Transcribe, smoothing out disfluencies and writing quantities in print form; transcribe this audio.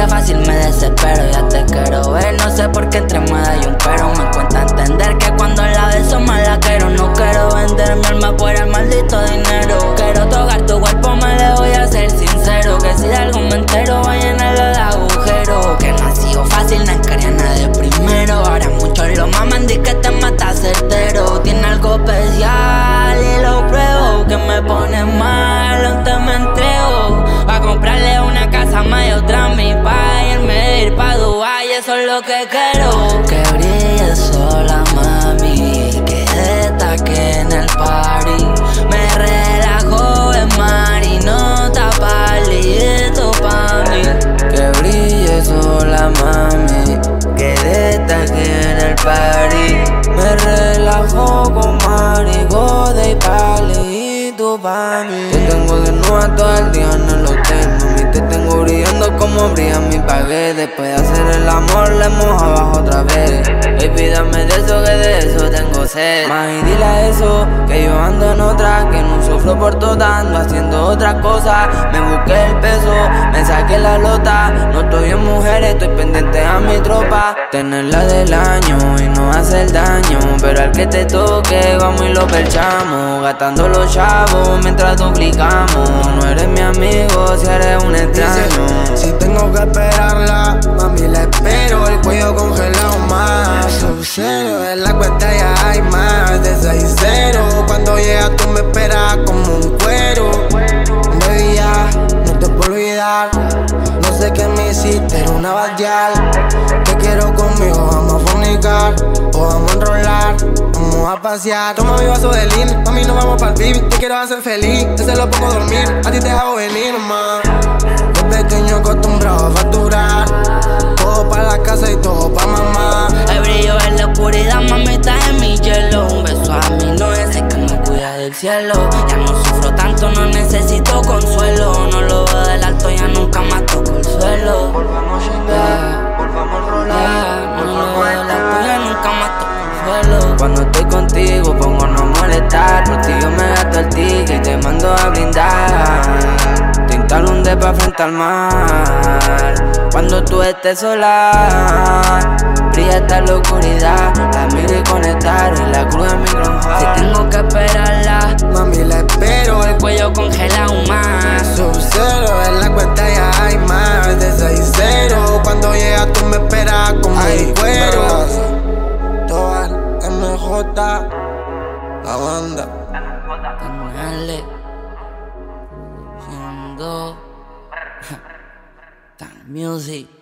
fácil me desespero, ya te quiero ver. No sé por qué entre medio hay un pero. Me cuesta entender que cuando la beso más la quiero. No quiero vender mi alma por el maldito dinero. Quiero tocar tu cuerpo, me le voy a ser sincero. Que si de algo me entero, voy a llenarlo de agujeros. Que no ha sido fácil, no quería nada de primero. Ahora muchos lo maman, di que te mata certero. Tiene algo especial y lo pruebo. Que me pone mal, antes me entrego. Pa' comprarle una casa más y otra a mi pa' irme ir pa' Dubai, eso es lo que quiero. Que brille sola, mami, que destaque en el party. Me relajo en mar y no tapalito pa' mí. Que brille sola, mami, que destaque en el party. Me relajo con marigoda y palito pa' mí. Te tengo desnuda todo el día en el hotel, mami. Te tengo brillando como brilla mi pagué. Después de hacer el amor le moja abajo otra vez. Baby, dame de eso, que de eso tengo sed. Más y dile a eso, que yo ando en otra, que no sufro por todas, ando haciendo otras cosas. Me busqué el peso, me saqué la lota. No estoy en mujeres, estoy pendiente a mi tropa. Tenerla del año y no hacer daño, pero al que te toque vamos y lo perchamos. Gastando los chavos mientras duplicamos. No eres mi amigo si eres un extraño. Si tengo que esperarla, mami la espero. El cuello congelado más Sub-Zero, en la cuenta ya hay más de 6-0. Cuando llegas tú me esperas como un cuero. Baby, ya no te puedo olvidar. No sé qué me hiciste, era una badial. Te quiero conmigo, vamos a fornicar o vamos a enrolar, vamos a pasear. Toma mi vaso de lean, mami nos vamos pa'l beam. Te quiero hacer feliz, te lo pongo dormir. A ti te hago venir, ma. Desde pequeño acostumbrado a facturar. Todo pa' la casa y todo pa' mamá. El brillo en la oscuridad, mami, estás en mi hielo. Un beso a mí no es el que me cuida del cielo. Ya no sufro tanto, no necesito consuelo. No lo veo del alto, ya nunca más toco el suelo. Volvamos a chingar, volvamos a rolar. No lo veo del alto, ya nunca más toco el suelo. Cuando estoy contigo pongo no molestar. Por ti yo me gasto el ticket y te mando a blindar. Te instalo un depa frente al mar. Cuando tú estés sola, brilla esta la oscuridad. La miro y conectar en la cruz de mi granja. Si tengo que esperarla, Mami la espero. el cuello congelado más. Sub-Zero, en la cuenta ya hay más de 6-0. Cuando llegas tú me esperas como un cuero. Todas MJ, la banda. Canales siendo Tan Music.